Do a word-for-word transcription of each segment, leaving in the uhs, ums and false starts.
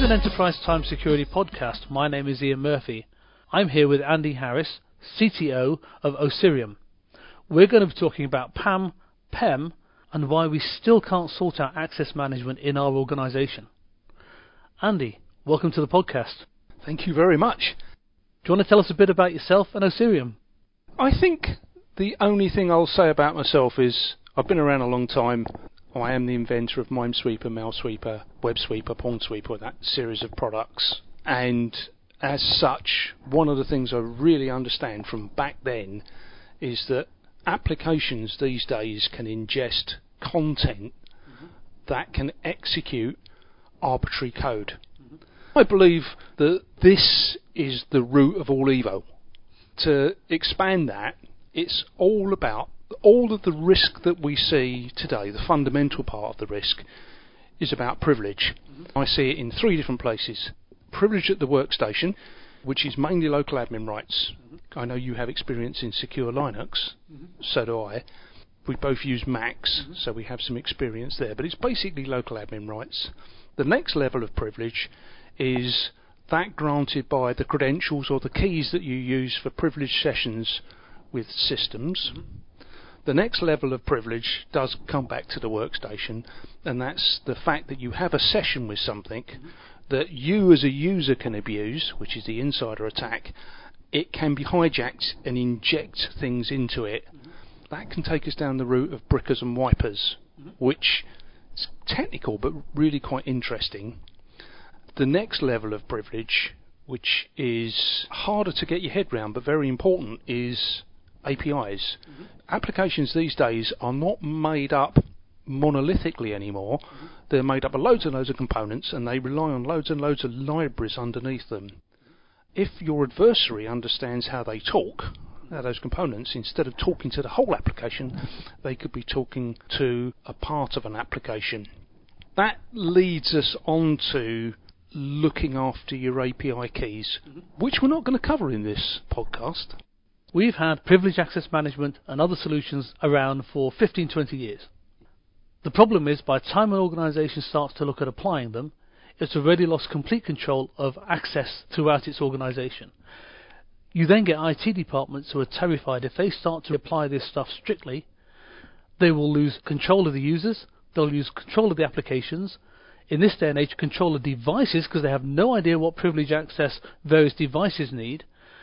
an Enterprise Time Security podcast. My name is Ian Murphy. I'm here with Andy Harris, C T O of Osirium. We're going to be talking about P A M, P E M, and why we still can't sort out access management in our organisation. Andy, welcome to the podcast. Thank you very much. Do you want to tell us a bit about yourself and Osirium? I think the only thing I'll say about myself is I've been around a long time. I am the inventor of Minesweeper, Mailsweeper, WebSweeper, PornSweeper, that series of products. And as such, one of the things I really understand from back then is that applications these days can ingest content mm-hmm. that can execute arbitrary code. Mm-hmm. I believe that this is the root of all evil. To expand that, it's all about all of the risk that we see today. The fundamental part of the risk is about privilege. Mm-hmm. I see it in three different places. Privilege at the workstation, which is mainly local admin rights. Mm-hmm. I know you have experience in secure Linux, mm-hmm. so do I. We both use Macs, mm-hmm. so we have some experience there, but it's basically local admin rights. The next level of privilege is that granted by the credentials or the keys that you use for privileged sessions with systems. Mm-hmm. The next level of privilege does come back to the workstation, and that's the fact that you have a session with something mm-hmm. that you as a user can abuse, which is the insider attack. It can be hijacked and inject things into it. Mm-hmm. That can take us down the route of brickers and wipers, mm-hmm. which is technical but really quite interesting. The next level of privilege, which is harder to get your head round but very important, is A P Is. Mm-hmm. Applications these days are not made up monolithically anymore. Mm-hmm. They're made up of loads and loads of components, and they rely on loads and loads of libraries underneath them. If your adversary understands how they talk, how those components, instead of talking to the whole application, they could be talking to a part of an application. That leads us on to looking after your A P I keys, mm-hmm. which we're not going to cover in this podcast. We've had privileged access management and other solutions around for fifteen to twenty years. The problem is, by the time an organisation starts to look at applying them, it's already lost complete control of access throughout its organisation. You then get I T departments who are terrified if they start to apply this stuff strictly, they will lose control of the users, they'll lose control of the applications, in this day and age control of devices because they have no idea what privileged access various devices need.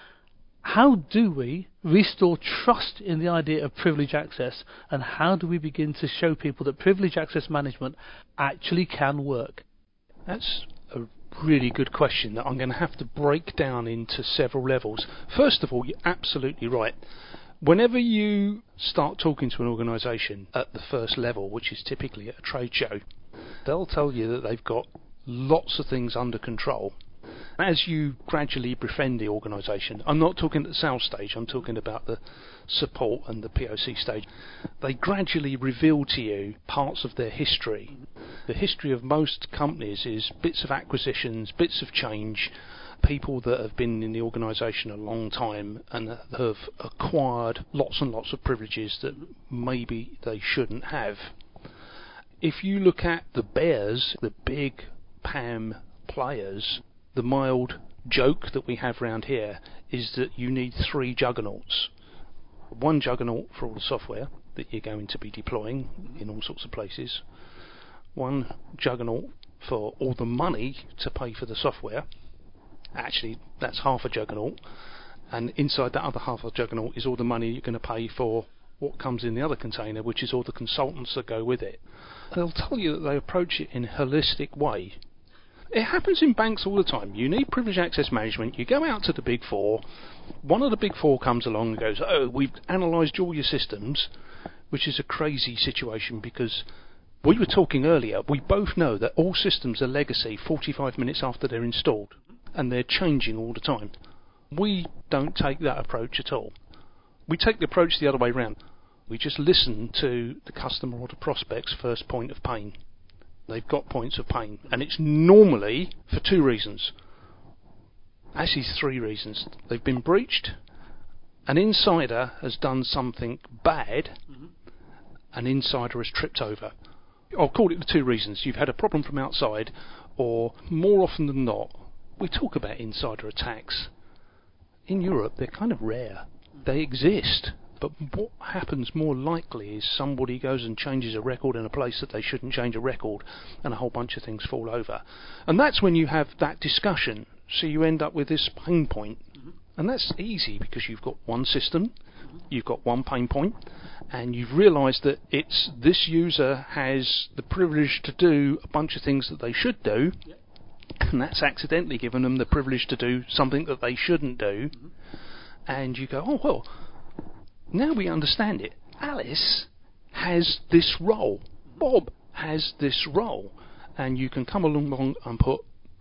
How do we restore trust in the idea of privileged access, and how do we begin to show people that privileged access management actually can work? That's a really good question that I'm going to have to break down into several levels. First of all, you're absolutely right. Whenever you start talking to an organisation at the first level, which is typically at a trade show, they'll tell you that they've got lots of things under control. As you gradually befriend the organisation, I'm not talking at the sales stage, I'm talking about the support and the P O C stage, they gradually reveal to you parts of their history. The history of most companies is bits of acquisitions, bits of change, people that have been in the organisation a long time and have acquired lots and lots of privileges that maybe they shouldn't have. If you look at the bears, the big P A M players, the mild joke that we have around here is that you need three juggernauts. One juggernaut for all the software that you're going to be deploying in all sorts of places. One juggernaut for all the money to pay for the software. Actually, that's half a juggernaut. And inside that other half of the juggernaut is all the money you're going to pay for what comes in the other container, which is all the consultants that go with it. They'll tell you that they approach it in a holistic way. It happens in banks all the time. You need privileged access management. You go out to the big four. One of the big four comes along and goes, oh, we've analysed all your systems, which is a crazy situation because we were talking earlier. We both know that all systems are legacy forty-five minutes after they're installed, and they're changing all the time. We don't take that approach at all. We take the approach the other way around. We just listen to the customer or the prospect's first point of pain. They've got points of pain, and it's normally for two reasons. Actually, three reasons. They've been breached, an insider has done something bad, mm-hmm. an insider has tripped over. I'll call it the two reasons. You've had a problem from outside, or more often than not, we talk about insider attacks. In Europe, they're kind of rare. They exist, but what happens more likely is somebody goes and changes a record in a place that they shouldn't change a record, and a whole bunch of things fall over. And that's when you have that discussion. So you end up with this pain point. Mm-hmm. And that's easy because you've got one system, mm-hmm. you've got one pain point, and you've realised that it's this user has the privilege to do a bunch of things that they should do, yep. and that's accidentally given them the privilege to do something that they shouldn't do. Mm-hmm. And you go, oh, well, now we understand it. Alice has this role. Bob has this role. And you can come along and put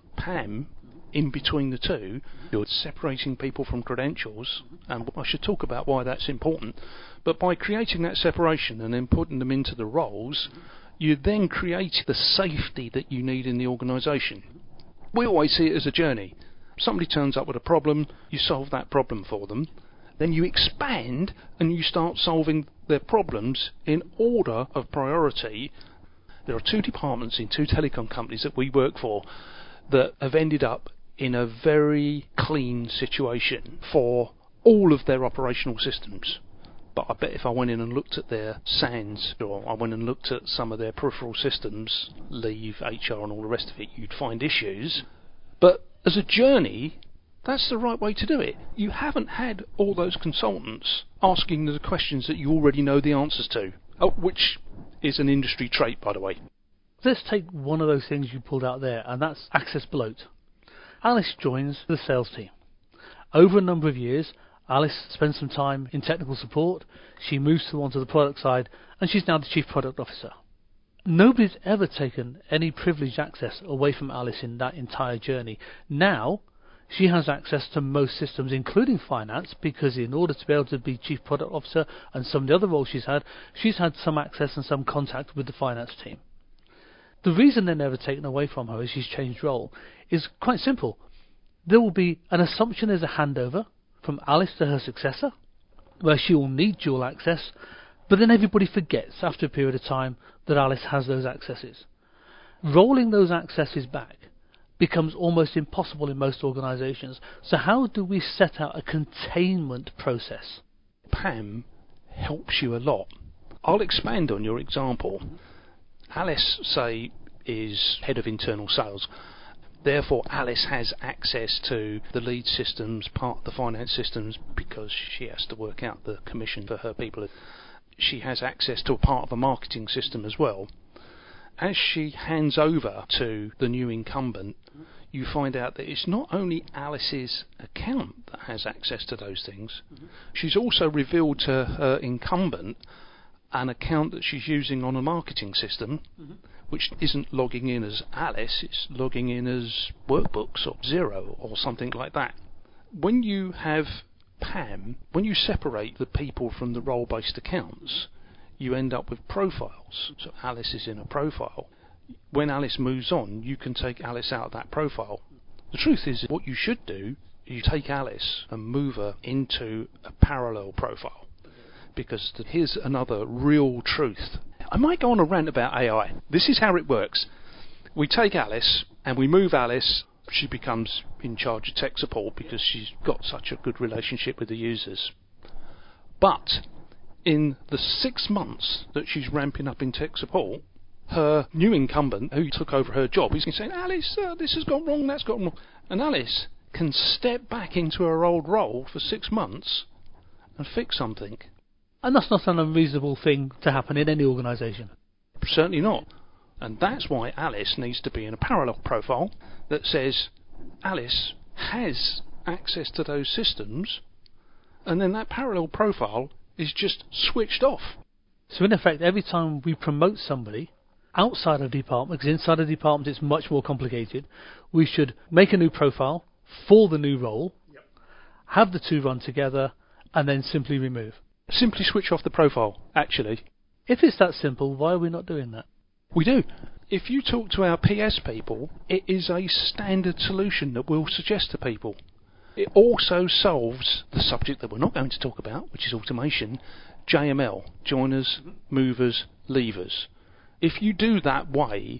Pam in between the two. You're separating people from credentials, and I should talk about why that's important. But by creating that separation and then putting them into the roles, you then create the safety that you need in the organisation. We always see it as a journey. Somebody turns up with a problem, you solve that problem for them, then you expand and you start solving their problems in order of priority. There are two departments in two telecom companies that we work for that have ended up in a very clean situation for all of their operational systems. But I bet if I went in and looked at their S A Ns, or I went and looked at some of their peripheral systems, leave, H R and all the rest of it, you'd find issues. But as a journey, that's the right way to do it. You haven't had all those consultants asking the questions that you already know the answers to, oh, which is an industry trait, by the way. Let's take one of those things you pulled out there, and that's access bloat. Alice joins the sales team. Over a number of years, Alice spends some time in technical support, she moves to onto the product side, and she's now the Chief Product Officer. Nobody's ever taken any privileged access away from Alice in that entire journey. Now, she has access to most systems, including finance, because in order to be able to be Chief Product Officer and some of the other roles she's had, she's had some access and some contact with the finance team. The reason they're never taken away from her as she's changed role is quite simple. There will be an assumption there's a handover from Alice to her successor, where she will need dual access, but then everybody forgets after a period of time that Alice has those accesses. Rolling those accesses back becomes almost impossible in most organisations. So how do we set out a containment process? Pam helps you a lot. I'll expand on your example. Alice, say, is head of internal sales. Therefore, Alice has access to the lead systems, part of the finance systems, because she has to work out the commission for her people. She has access to a part of a marketing system as well. As she hands over to the new incumbent, you find out that it's not only Alice's account that has access to those things, mm-hmm. she's also revealed to her incumbent an account that she's using on a marketing system, mm-hmm. which isn't logging in as Alice, it's logging in as Workbooks or Xero or something like that. When you have Pam, when you separate the people from the role-based accounts, you end up with profiles. So Alice is in a profile. When Alice moves on, you can take Alice out of that profile. The truth is, what you should do is you take Alice and move her into a parallel profile. Because here's another real truth. I might go on a rant about A I. This is how it works. We take Alice and we move Alice. She becomes in charge of tech support because she's got such a good relationship with the users. But in the six months that she's ramping up in tech support, her new incumbent, who took over her job, is saying, Alice, uh, this has gone wrong, that's gone wrong. And Alice can step back into her old role for six months and fix something. And that's not an unreasonable thing to happen in any organisation. Certainly not. And that's why Alice needs to be in a parallel profile that says Alice has access to those systems, and then that parallel profile is just switched off. So in effect, every time we promote somebody outside of the department, because inside of the department it's much more complicated, we should make a new profile for the new role, yep. have the two run together, and then simply remove. Simply switch off the profile, actually. If it's that simple, why are we not doing that? We do. If you talk to our P S people, it is a standard solution that we'll suggest to people. It also solves the subject that we're not going to talk about, which is automation, J M L, joiners, movers, leavers. If you do that way,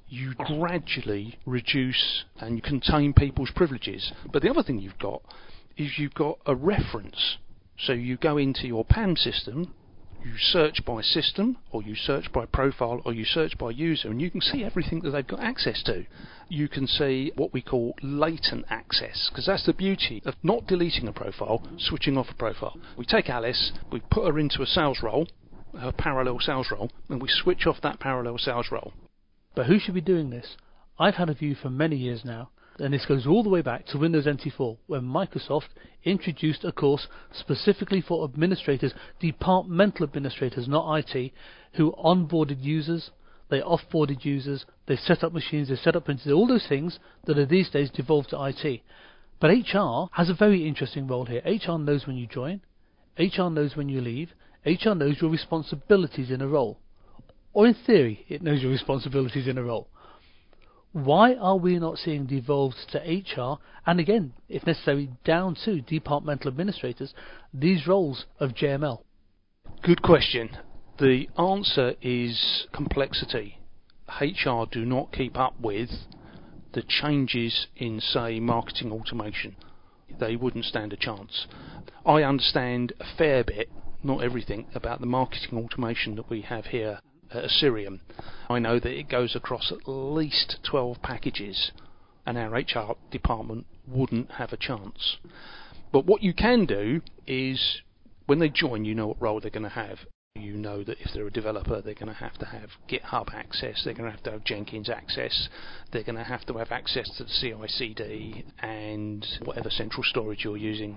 you gradually reduce and contain people's privileges. But the other thing you've got is you've got a reference. So you go into your P A M system, you search by system, or you search by profile, or you search by user, and you can see everything that they've got access to. You can see what we call latent access, because that's the beauty of not deleting a profile, switching off a profile. We take Alice, we put her into a sales role, a parallel sales role, and we switch off that parallel sales role. But who should be doing this? I've had a view for many years now, and this goes all the way back to Windows N T four, when Microsoft introduced a course specifically for administrators, departmental administrators, not I T, who onboarded users, they offboarded users, they set up machines, they set up printers, all those things that are these days devolved to I T. But H R has a very interesting role here. H R knows when you join, H R knows when you leave, H R knows your responsibilities in a role. Or in theory, it knows your responsibilities in a role. Why are we not seeing devolved to H R, and again, if necessary, down to departmental administrators, these roles of J M L? Good question. The answer is complexity. H R do not keep up with the changes in, say, marketing automation. They wouldn't stand a chance. I understand a fair bit, not everything, about the marketing automation that we have here at Assyrian. I know that it goes across at least twelve packages, and our H R department wouldn't have a chance. But what you can do is, when they join, you know what role they're going to have. You know that if they're a developer, they're going to have to have GitHub access, they're going to have to have Jenkins access, they're going to have to have access to the C I C D and whatever central storage you're using.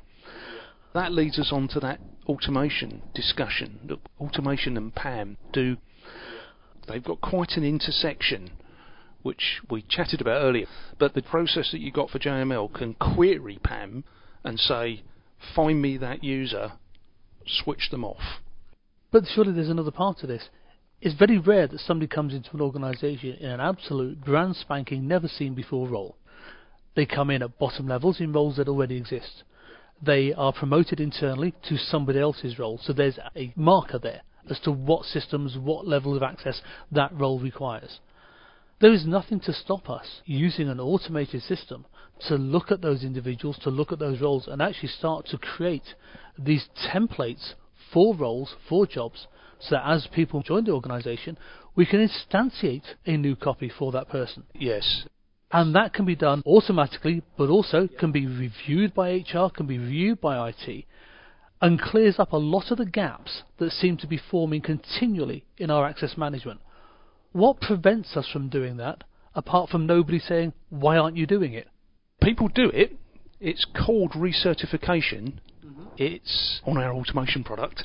That leads us on to that automation discussion. Look, automation and P A M do, they've got quite an intersection, which we chatted about earlier. But the process that you got for J M L can query P A M and say, find me that user, switch them off. But surely there's another part to this. It's very rare that somebody comes into an organisation in an absolute brand spanking, never seen before role. They come in at bottom levels in roles that already exist. They are promoted internally to somebody else's role, so there's a marker there as to what systems, what level of access that role requires. There is nothing to stop us using an automated system to look at those individuals, to look at those roles, and actually start to create these templates for roles, for jobs, so that as people join the organisation, we can instantiate a new copy for that person. Yes. And that can be done automatically, but also can be reviewed by H R, can be reviewed by I T, and clears up a lot of the gaps that seem to be forming continually in our access management. What prevents us from doing that, apart from nobody saying, why aren't you doing it? People do it. It's called recertification. Mm-hmm. It's on our automation product.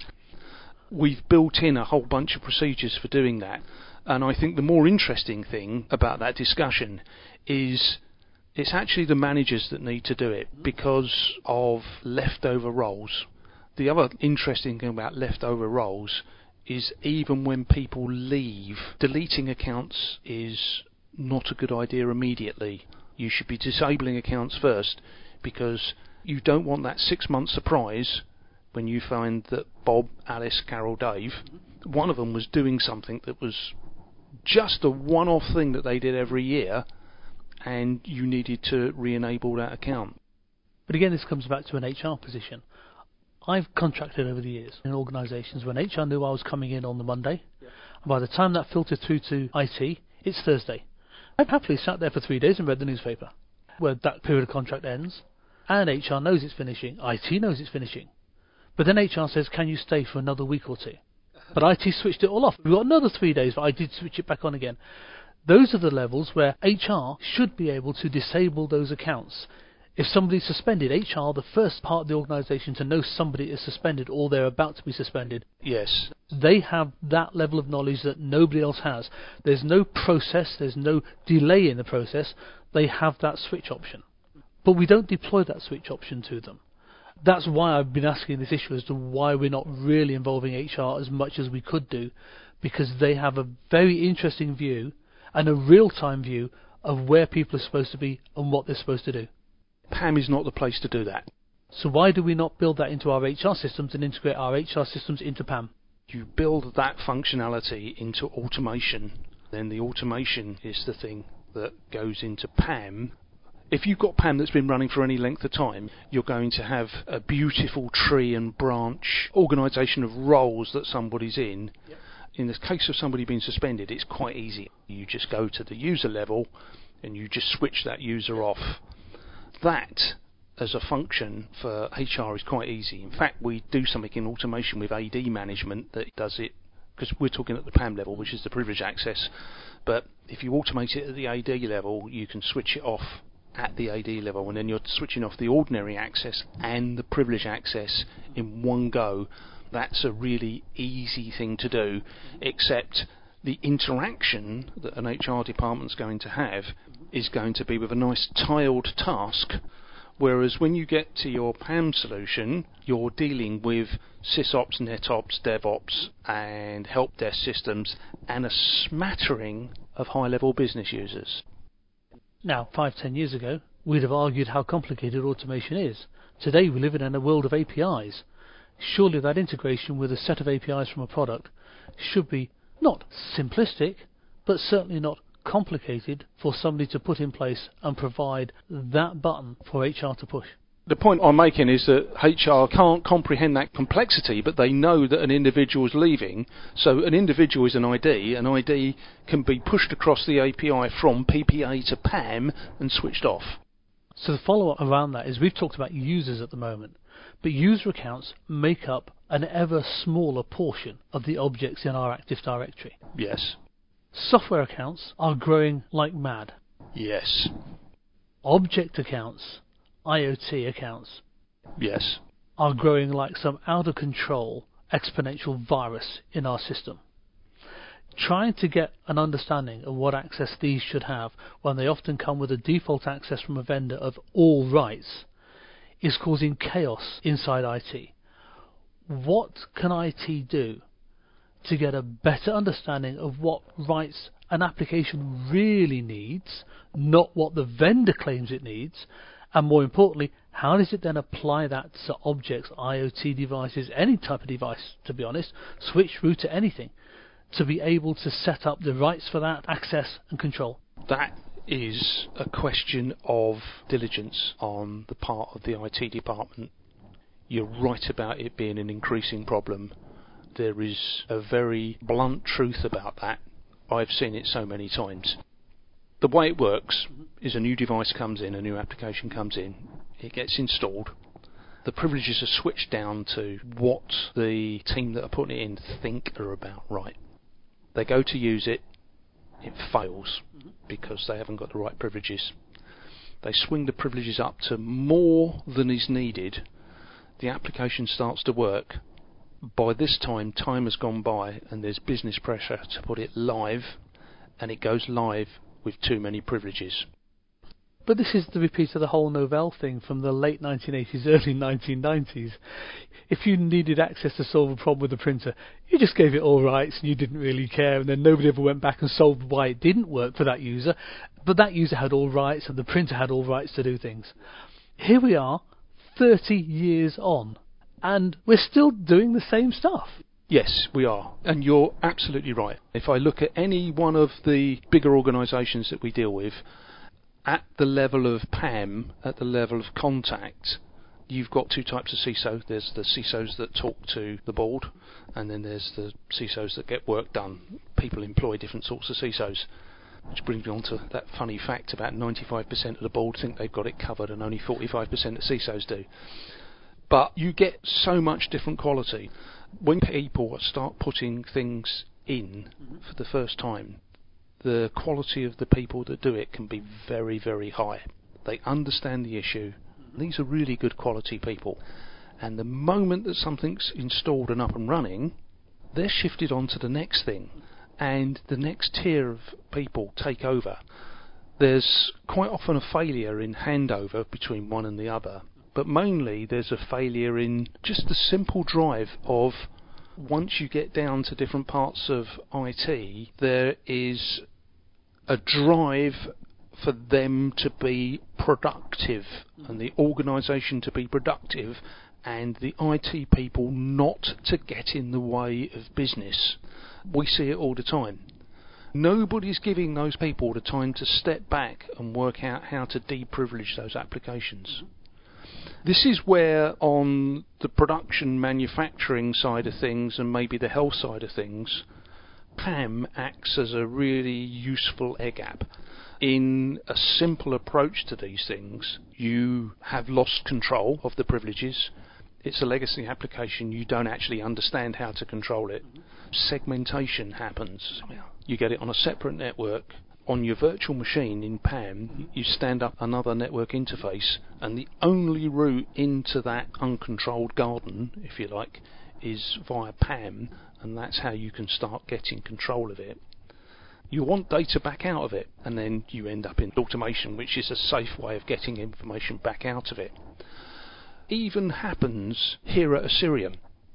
We've built in a whole bunch of procedures for doing that. And I think the more interesting thing about that discussion is it's actually the managers that need to do it because of leftover roles. The other interesting thing about leftover roles is even when people leave, deleting accounts is not a good idea immediately. You should be disabling accounts first, because you don't want that six-month surprise when you find that Bob, Alice, Carol, Dave, one of them was doing something that was just a one-off thing that they did every year, and you needed to re-enable that account. But again, this comes back to an H R position. I've contracted over the years in organisations when H R knew I was coming in on the Monday, yeah. and by the time that filtered through to I T, it's Thursday. I've happily sat there for three days and read the newspaper, where that period of contract ends, and H R knows it's finishing, I T knows it's finishing. But then H R says, can you stay for another week or two? But I T switched it all off. We've got another three days, but I did switch it back on again. Those are the levels where H R should be able to disable those accounts. If somebody's suspended, H R, the first part of the organisation to know somebody is suspended or they're about to be suspended. Yes. They have that level of knowledge that nobody else has. There's no process, there's no delay in the process. They have that switch option. But we don't deploy that switch option to them. That's why I've been asking this issue as to why we're not really involving H R as much as we could do, because they have a very interesting view and a real-time view of where people are supposed to be and what they're supposed to do. P A M is not the place to do that. So why do we not build that into our H R systems and integrate our H R systems into P A M? You build that functionality into automation Then the automation is the thing that goes into P A M. If you've got P A M that's been running for any length of time, you're going to have a beautiful tree and branch organisation of roles that somebody's in. Yep. In the case of somebody being suspended, it's quite easy. You just go to the user level and you just switch that user off. That, as a function for H R, is quite easy. In fact, we do something in automation with A D management that does it, because we're talking at the P A M level, which is the privilege access. But if you automate it at the A D level, you can switch it off at the A D level, and then you're switching off the ordinary access and the privilege access in one go. That's a really easy thing to do, except the interaction that an H R department's going to have is going to be with a nice tiled task, whereas when you get to your P A M solution, you're dealing with SysOps, NetOps, DevOps and help desk systems and a smattering of high-level business users. Now, five, ten years ago, we'd have argued how complicated automation is. Today we live in a world of A P Is. Surely that integration with a set of A P Is from a product should be not simplistic, but certainly not complicated for somebody to put in place and provide that button for H R to push. The point I'm making is that H R can't comprehend that complexity, but they know that an individual is leaving. So an individual is an I D. An I D can be pushed across the A P I from P P A to P A M and switched off. So the follow-up around that is we've talked about users at the moment, but user accounts make up an ever smaller portion of the objects in our Active Directory. Yes. Software accounts are growing like mad. Yes. Object accounts, I O T accounts, yes, are growing like some out-of-control exponential virus in our system. Trying to get an understanding of what access these should have when they often come with a default access from a vendor of all rights is causing chaos inside I T. What can I T do to get a better understanding of what rights an application really needs, not what the vendor claims it needs, and more importantly, how does it then apply that to objects, I O T devices, any type of device, to be honest, switch, router, anything, to be able to set up the rights for that access and control? That is a question of diligence on the part of the I T department. You're right about it being an increasing problem. There is a very blunt truth about that. I've seen it so many times. The way it works is a new device comes in, a new application comes in, it gets installed, the privileges are switched down to what the team that are putting it in think are about right. They go to use it, it fails because they haven't got the right privileges. They swing the privileges up to more than is needed, the application starts to work. By this time, time has gone by and there's business pressure to put it live, and it goes live with too many privileges. But this is the repeat of the whole Novell thing from the late nineteen eighties, early nineteen nineties. If you needed access to solve a problem with the printer, you just gave it all rights and you didn't really care, and then nobody ever went back and solved why it didn't work for that user, but that user had all rights and the printer had all rights to do things. Here we are, thirty years on, and we're still doing the same stuff. Yes, we are, and you're absolutely right. If I look at any one of the bigger organisations that we deal with, at the level of P A M, at the level of contact, you've got two types of C I S O. There's the C I S Os that talk to the board, and then there's the C I S Os that get work done. People employ different sorts of C I S Os, which brings me on to that funny fact about ninety-five percent of the board think they've got it covered and only forty-five percent of C I S Os do. But you get so much different quality. When people start putting things in for the first time, the quality of the people that do it can be very, very high. They understand the issue. These are really good quality people. And the moment that something's installed and up and running, they're shifted on to the next thing. And the next tier of people take over. There's quite often a failure in handover between one and the other. But mainly there's a failure in just the simple drive of, once you get down to different parts of I T, there is a drive for them to be productive and the organisation to be productive and the I T people not to get in the way of business. We see it all the time. Nobody's giving those people the time to step back and work out how to deprivilege those applications. This is where, on the production manufacturing side of things and maybe the health side of things, P A M acts as a really useful air gap. In a simple approach to these things, you have lost control of the privileges. It's a legacy application. You don't actually understand how to control it. Segmentation happens. You get it on a separate network. On your virtual machine in P A M, you stand up another network interface, and the only route into that uncontrolled garden, if you like, is via P A M, and that's how you can start getting control of it. You want data back out of it, and then you end up in automation, which is a safe way of getting information back out of it. Even happens here at Assyrian.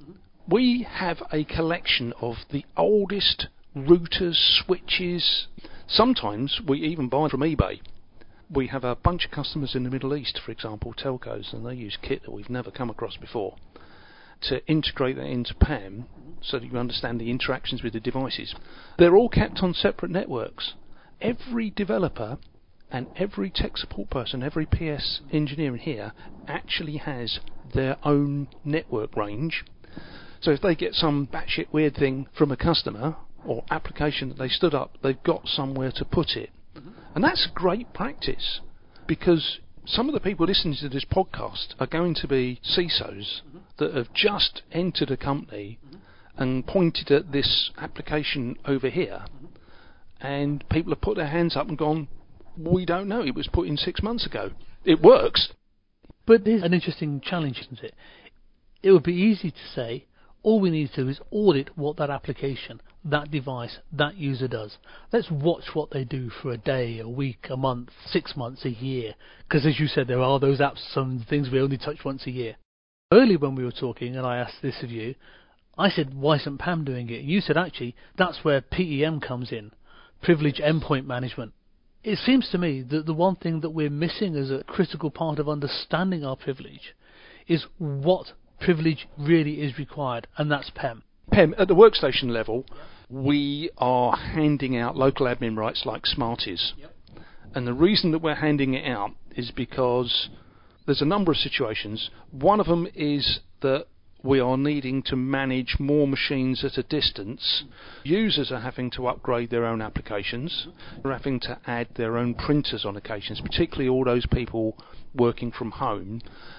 We have a collection of the oldest routers, switches. Sometimes we even buy from eBay. We have a bunch of customers in the Middle East, for example, telcos, and they use kit that we've never come across before to integrate that into P A M so that you understand the interactions with the devices. They're all kept on separate networks. Every developer and every tech support person, every P S engineer in here actually has their own network range. So if they get some batshit weird thing from a customer or application that they stood up, they've got somewhere to put it. Mm-hmm. And that's great practice, because some of the people listening to this podcast are going to be C I S Os mm-hmm. that have just entered a company mm-hmm. and pointed at this application over here, mm-hmm. and people have put their hands up and gone, we don't know, it was put in six months ago. It works. But there's an interesting challenge, isn't it? It would be easy to say, all we need to do is audit what that application, that device, that user does. Let's watch what they do for a day, a week, a month, six months, a year. Because as you said, there are those apps, some things we only touch once a year. Earlier when we were talking, and I asked this of you, I said, why isn't P A M doing it? And you said, actually, that's where P E M comes in, Privilege Endpoint Management. It seems to me that the one thing that we're missing as a critical part of understanding our privilege is what privilege really is required, and that's P E M. P E M, at the workstation level, we are handing out local admin rights like Smarties. Yep. And the reason that we're handing it out is because there's a number of situations. One of them is that we are needing to manage more machines at a distance. Users are having to upgrade their own applications. They're having to add their own printers on occasions, particularly all those people working from home.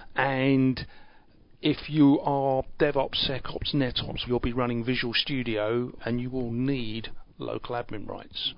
And if you are DevOps, SecOps, NetOps, you'll be running Visual Studio, and you will need local admin rights.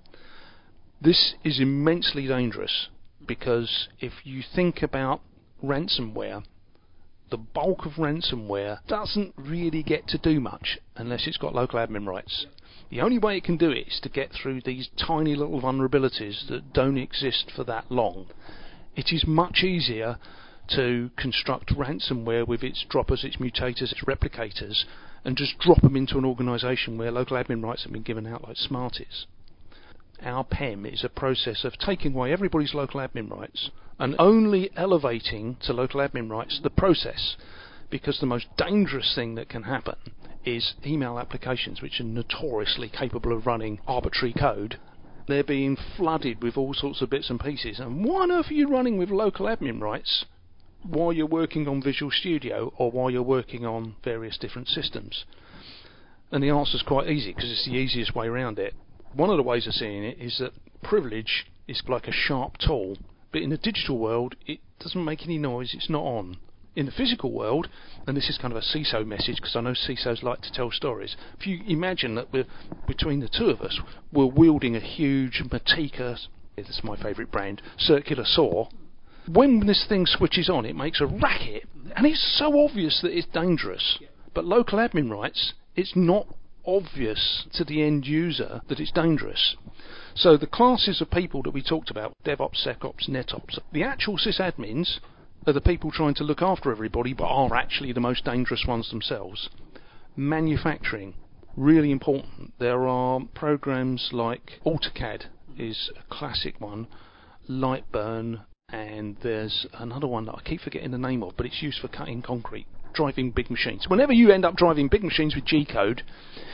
This is immensely dangerous, because if you think about ransomware, the bulk of ransomware doesn't really get to do much unless it's got local admin rights. The only way it can do it is to get through these tiny little vulnerabilities that don't exist for that long. It is much easier to construct ransomware with its droppers, its mutators, its replicators, and just drop them into an organisation where local admin rights have been given out like Smarties. Our P E M is a process of taking away everybody's local admin rights and only elevating to local admin rights the process, because the most dangerous thing that can happen is email applications, which are notoriously capable of running arbitrary code. They're being flooded with all sorts of bits and pieces, and why on earth are you running with local admin rights while you're working on Visual Studio or while you're working on various different systems? And the answer's quite easy, because it's the easiest way around it. One of the ways of seeing it is that privilege is like a sharp tool, but in the digital world it doesn't make any noise, it's not on. In the physical world, and this is kind of a C I S O message, because I know C I S Os like to tell stories, if you imagine that we're, between the two of us, we're wielding a huge Matika, this is my favourite brand, circular saw. When this thing switches on, it makes a racket, and it's so obvious that it's dangerous. But local admin rights, it's not obvious to the end user that it's dangerous. So the classes of people that we talked about, DevOps, SecOps, NetOps, the actual sysadmins are the people trying to look after everybody but are actually the most dangerous ones themselves. Manufacturing, really important. There are programs like AutoCAD is a classic one, Lightburn, and there's another one that I keep forgetting the name of, but it's used for cutting concrete, driving big machines. Whenever you end up driving big machines with G-code,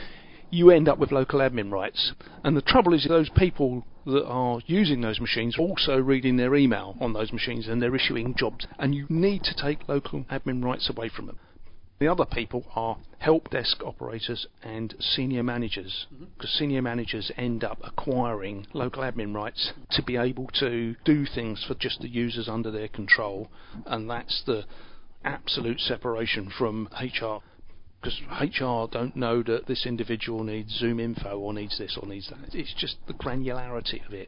you end up with local admin rights. And the trouble is those people that are using those machines are also reading their email on those machines, and they're issuing jobs, and you need to take local admin rights away from them. The other people are help desk operators and senior managers, because senior managers end up acquiring local admin rights to be able to do things for just the users under their control, and that's the absolute separation from H R. Because H R don't know that this individual needs Zoom info or needs this or needs that. It's just the granularity of it.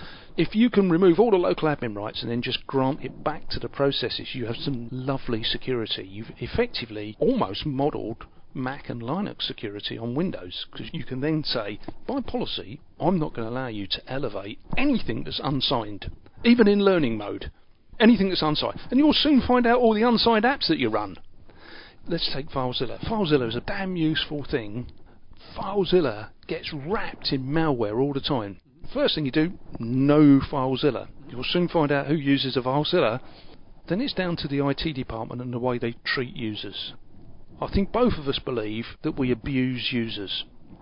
If you can remove all the local admin rights and then just grant it back to the processes, you have some lovely security. You've effectively almost modelled Mac and Linux security on Windows, because you can then say, by policy, I'm not going to allow you to elevate anything that's unsigned, even in learning mode. Anything that's unsigned. And you'll soon find out all the unsigned apps that you run. Let's take FileZilla. FileZilla is a damn useful thing. FileZilla gets wrapped in malware all the time. First thing you do, no FileZilla. You'll soon find out who uses a FileZilla. Then it's down to the I T department and the way they treat users. I think both of us believe that we abuse users.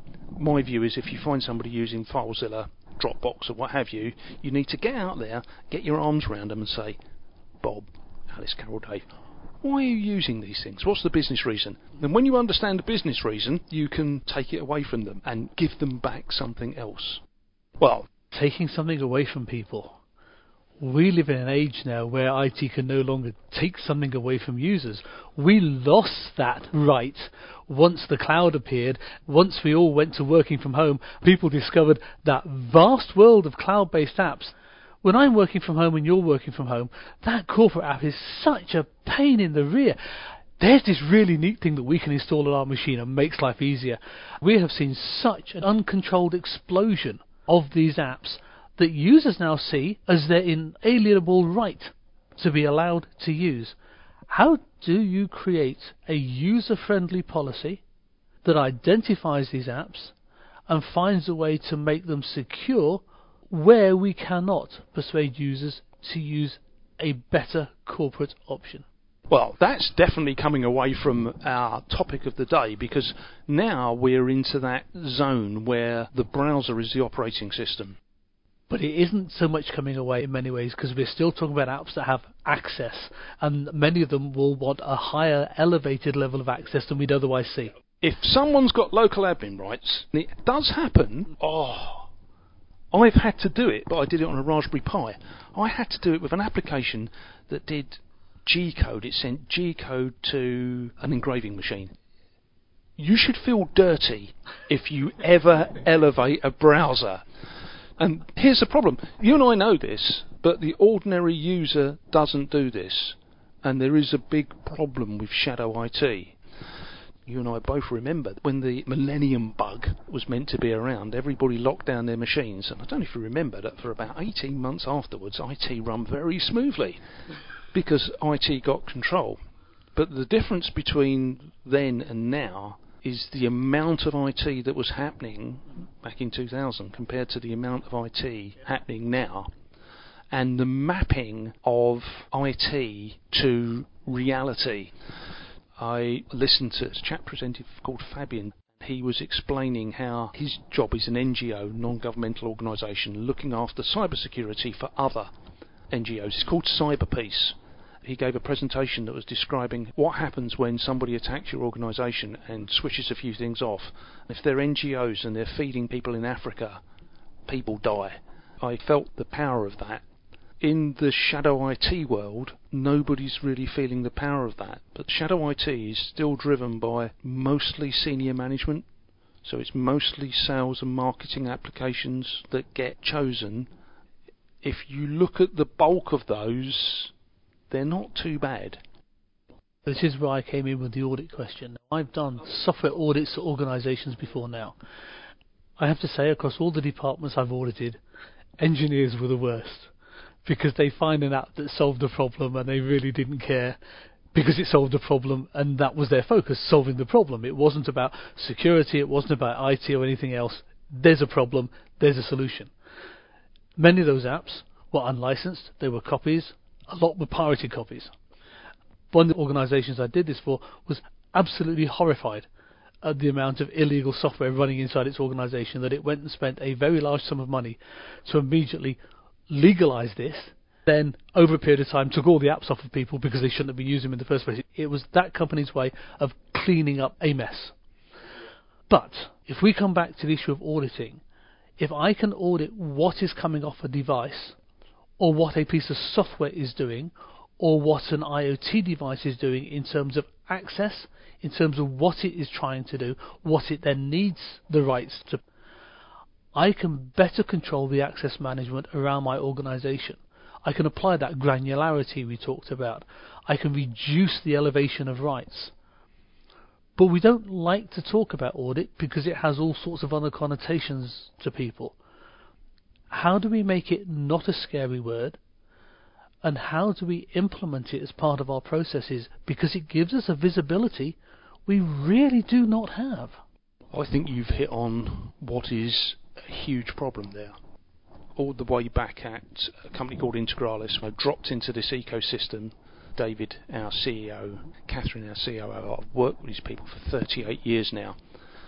My view is if you find somebody using FileZilla, Dropbox or what have you, you need to get out there, get your arms around them and say, Bob, Alice, Carol, Dave, why are you using these things? What's the business reason? And when you understand the business reason, you can take it away from them and give them back something else. Well, taking something away from people. We live in an age now where I T can no longer take something away from users. We lost that right once the cloud appeared. Once we all went to working from home, people discovered that vast world of cloud-based apps. When I'm working from home and you're working from home, that corporate app is such a pain in the rear. There's this really neat thing that we can install on our machine and makes life easier. We have seen such an uncontrolled explosion of these apps that users now see as their inalienable right to be allowed to use. How do you create a user-friendly policy that identifies these apps and finds a way to make them secure where we cannot persuade users to use a better corporate option? Well, that's definitely coming away from our topic of the day, because now we're into that zone where the browser is the operating system. But it isn't so much coming away in many ways, because we're still talking about apps that have access, and many of them will want a higher elevated level of access than we'd otherwise see. If someone's got local admin rights, and it does happen, oh, I've had to do it, but I did it on a Raspberry Pi. I had to do it with an application that did G-code. It sent G-code to an engraving machine. You should feel dirty if you ever elevate a browser. And here's the problem. You and I know this, but the ordinary user doesn't do this. And there is a big problem with shadow I T. You and I both remember when the Millennium Bug was meant to be around, everybody locked down their machines. And I don't know if you remember that for about eighteen months afterwards, I T ran very smoothly because I T got control. But the difference between then and now is the amount of I T that was happening back in two thousand compared to the amount of I T happening now, and the mapping of I T to reality. I listened to a chap presented called Fabian. He was explaining how his job is an N G O, non-governmental organisation, looking after cybersecurity for other N G Os. It's called Cyberpeace. He gave a presentation that was describing what happens when somebody attacks your organisation and switches a few things off. If they're N G Os and they're feeding people in Africa, people die. I felt the power of that. In the shadow I T world, nobody's really feeling the power of that. But shadow I T is still driven by mostly senior management. So it's mostly sales and marketing applications that get chosen. If you look at the bulk of those, they're not too bad. This is where I came in with the audit question. I've done software audits to organisations before now. I have to say, across all the departments I've audited, engineers were the worst, because they find an app that solved a problem and they really didn't care because it solved a problem, and that was their focus, solving the problem. It wasn't about security, it wasn't about I T or anything else. There's a problem, there's a solution. Many of those apps were unlicensed, they were copies. A lot were pirated copies. One of the organisations I did this for was absolutely horrified at the amount of illegal software running inside its organisation that it went and spent a very large sum of money to immediately legalise this, then over a period of time took all the apps off of people because they shouldn't have been using them in the first place. It was that company's way of cleaning up a mess. But if we come back to the issue of auditing, if I can audit what is coming off a device, or what a piece of software is doing, or what an IoT device is doing in terms of access, in terms of what it is trying to do, what it then needs the rights to, I can better control the access management around my organisation. I can apply that granularity we talked about. I can reduce the elevation of rights. But we don't like to talk about audit because it has all sorts of other connotations to people. How do we make it not a scary word? And how do we implement it as part of our processes? Because it gives us a visibility we really do not have. I think you've hit on what is a huge problem there. All the way back at a company called Integralis, I dropped into this ecosystem. David, our C E O, Catherine, our C O O, I've worked with these people for thirty-eight years now.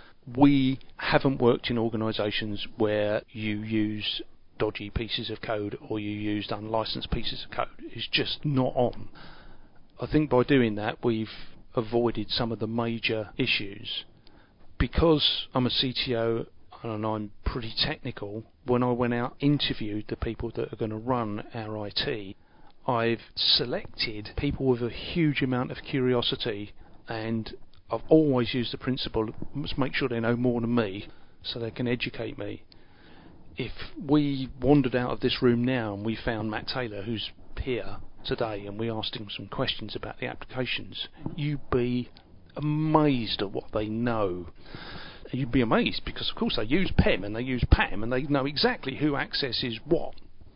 We haven't worked in organisations where you use dodgy pieces of code or you used unlicensed pieces of code. It's just not on. I think by doing that we've avoided some of the major issues. Because I'm a C T O and I'm pretty technical, when I went out interviewed the people that are going to run our I T, I've selected people with a huge amount of curiosity, and I've always used the principle, let's make sure they know more than me so they can educate me. If we wandered out of this room now and we found Matt Taylor, who's here today, and we asked him some questions about the applications, you'd be amazed at what they know. You'd be amazed because, of course, they use P E M and they use P A M and they know exactly who accesses what.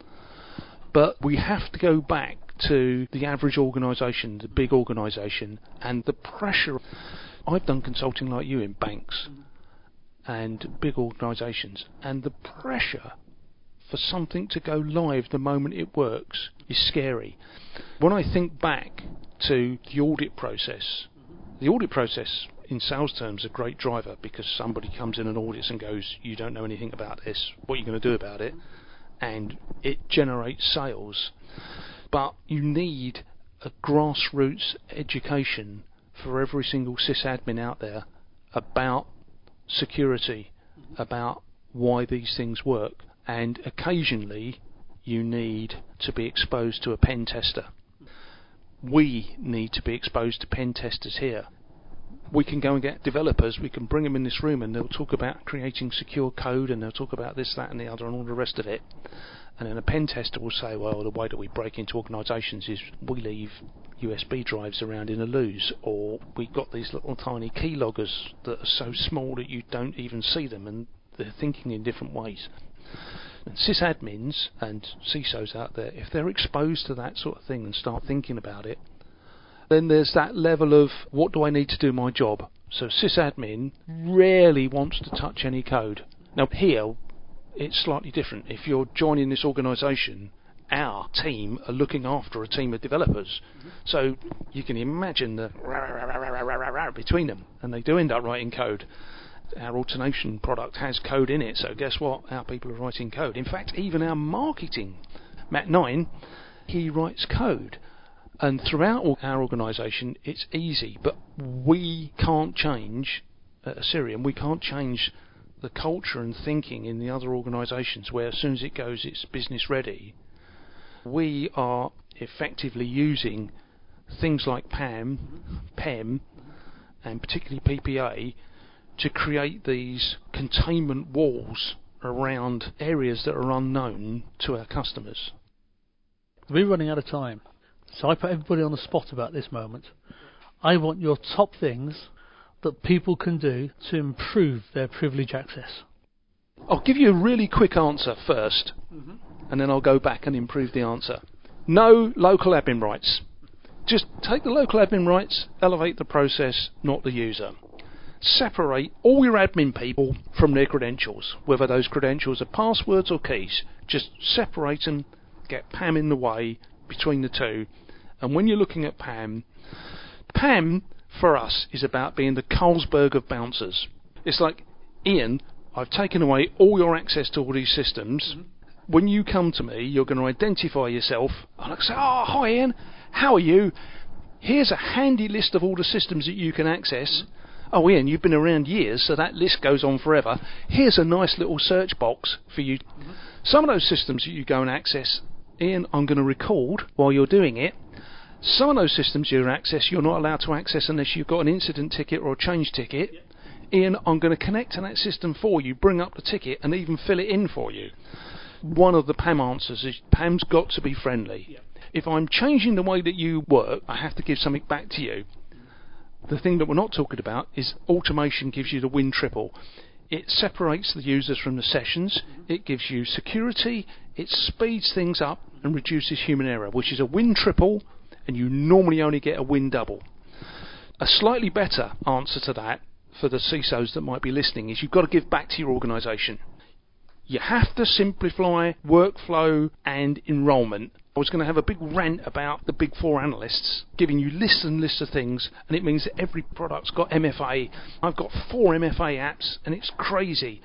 But we have to go back to the average organisation, the big organisation, and the pressure. I've done consulting like you in banks and big organisations, and the pressure for something to go live the moment it works is scary. When I think back to the audit process, the audit process in sales terms is a great driver because somebody comes in and audits and goes, you don't know anything about this, what are you going to do about it? And it generates sales. But you need a grassroots education for every single sysadmin out there about security, about why these things work. And occasionally you need to be exposed to a pen tester. We need to be exposed to pen testers here. We can go and get developers, we can bring them in this room and they'll talk about creating secure code and they'll talk about this, that and the other and all the rest of it. And then a pen tester will say, well, the way that we break into organisations is we leave U S B drives around in a loose, or we've got these little tiny keyloggers that are so small that you don't even see them, and they're thinking in different ways. And sysadmins and C I S Os out there, if they're exposed to that sort of thing and start thinking about it, then there's that level of, what do I need to do my job? So sysadmin rarely wants to touch any code. Now here, it's slightly different. If you're joining this organisation, our team are looking after a team of developers. Mm-hmm. So you can imagine the between them, and they do end up writing code. Our automation product has code in it, so guess what? Our people are writing code. In fact, even our marketing, Matt Nine, he writes code. And throughout our organisation, it's easy, but we can't change at Assyrian. We can't change the culture and thinking in the other organisations where as soon as it goes, it's business ready. We are effectively using things like P A M, P E M, and particularly P P A to create these containment walls around areas that are unknown to our customers. We're running out of time. So I put everybody on the spot about this moment. I want your top things that people can do to improve their privilege access. I'll give you a really quick answer first, mm-hmm. and then I'll go back and improve the answer. No local admin rights. Just take the local admin rights, elevate the process, not the user. Separate all your admin people from their credentials, whether those credentials are passwords or keys. Just separate them, get P A M in the way between the two. And when you're looking at P A M, P A M for us is about being the Carlsberg of bouncers. It's like, Ian, I've taken away all your access to all these systems. Mm-hmm. When you come to me, you're going to identify yourself, and I say, oh, hi Ian, how are you? Here's a handy list of all the systems that you can access. Mm-hmm. Oh, Ian, you've been around years, so that list goes on forever. Here's a nice little search box for you. Mm-hmm. Some of those systems that you go and access, Ian, I'm going to record while you're doing it. Some of those systems you access, you're not allowed to access unless you've got an incident ticket or a change ticket. Yep. Ian, I'm going to connect to that system for you, bring up the ticket, and even fill it in for you. One of the P A M answers is Pam's got to be friendly. Yep. If I'm changing the way that you work, I have to give something back to you. The thing that we're not talking about is automation gives you the win triple. It separates the users from the sessions, it gives you security, it speeds things up and reduces human error, which is a win triple, and you normally only get a win double. A slightly better answer to that for the C I S Os that might be listening is you've got to give back to your organisation. You have to simplify workflow and enrolment. I was going to have a big rant about the big four analysts giving you lists and lists of things, and it means that every product's got M F A. I've got four M F A apps, and it's crazy.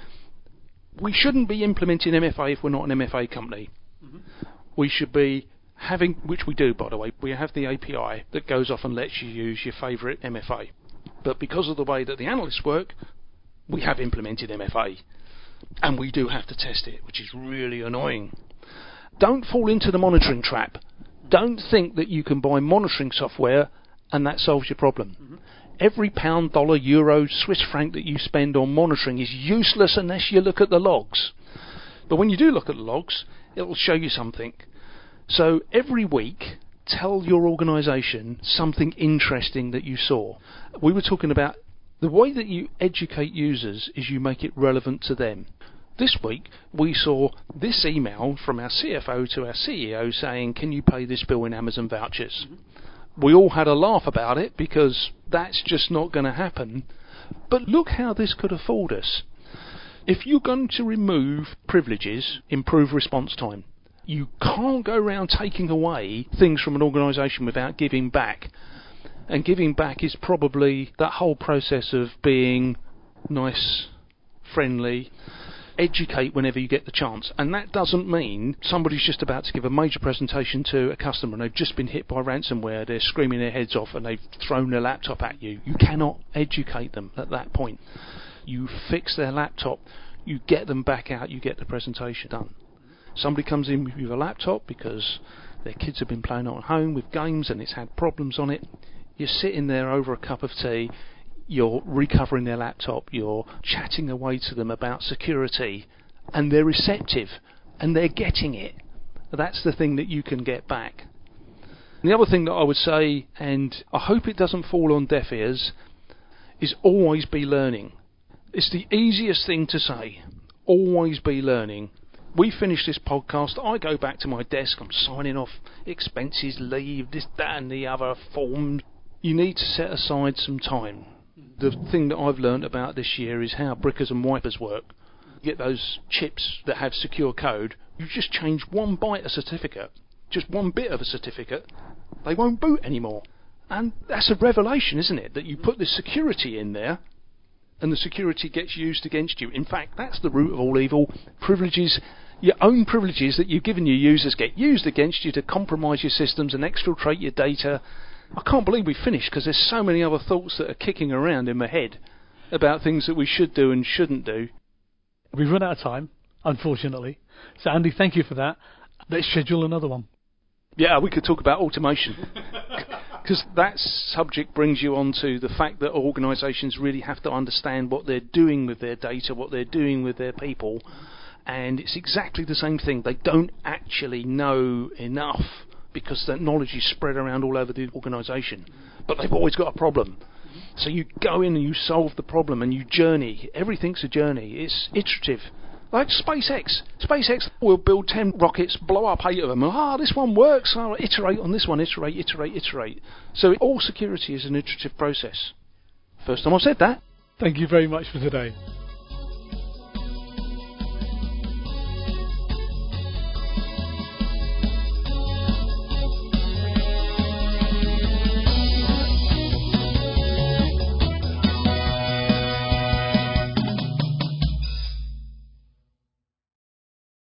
We shouldn't be implementing M F A if we're not an M F A company. Mm-hmm. We should be having, which we do by the way, we have the A P I that goes off and lets you use your favourite M F A. But because of the way that the analysts work, we have implemented M F A. And we do have to test it, which is really annoying. Don't fall into the monitoring trap. Don't think that you can buy monitoring software and that solves your problem. Mm-hmm. Every pound, dollar, euro, Swiss franc that you spend on monitoring is useless unless you look at the logs. But when you do look at the logs, it will show you something. So every week, tell your organisation something interesting that you saw. We were talking about the way that you educate users is you make it relevant to them. This week, we saw this email from our C F O to our C E O saying, can you pay this bill in Amazon vouchers? Mm-hmm. We all had a laugh about it because that's just not going to happen. But look how this could have fooled us. If you're going to remove privileges, improve response time. You can't go around taking away things from an organisation without giving back. And giving back is probably that whole process of being nice, friendly, educate whenever you get the chance. And that doesn't mean somebody's just about to give a major presentation to a customer and they've just been hit by ransomware, they're screaming their heads off and they've thrown their laptop at you. You cannot educate them at that point. You fix their laptop, you get them back out, you get the presentation done. Somebody comes in with a laptop because their kids have been playing at home with games and it's had problems on it. You're sitting there over a cup of tea, you're recovering their laptop, you're chatting away to them about security, and they're receptive, and they're getting it. That's the thing that you can get back. And the other thing that I would say, and I hope it doesn't fall on deaf ears, is always be learning. It's the easiest thing to say. Always be learning. We finish this podcast, I go back to my desk, I'm signing off expenses, leave, this, that and the other forms. You need to set aside some time. The thing that I've learned about this year is how brickers and wipers work. You get those chips that have secure code, you just change one byte of certificate, just one bit of a certificate, they won't boot anymore. And that's a revelation, isn't it? That you put the security in there, and the security gets used against you. In fact, that's the root of all evil. Privileges, your own privileges that you've given your users get used against you to compromise your systems and exfiltrate your data. I can't believe we finished because there's so many other thoughts that are kicking around in my head about things that we should do and shouldn't do. We've run out of time, unfortunately. So Andy, thank you for that. Let's schedule another one. Yeah, we could talk about automation. Because that subject brings you on to the fact that organisations really have to understand what they're doing with their data, what they're doing with their people. And it's exactly the same thing. They don't actually know enough because that knowledge is spread around all over the organisation. But they've always got a problem. So you go in and you solve the problem and you journey. Everything's a journey. It's iterative. Like SpaceX. SpaceX will build ten rockets, blow up eight of them. Ah, oh, this one works. I'll iterate on this one. Iterate, iterate, iterate. So all security is an iterative process. First time I've said that. Thank you very much for today.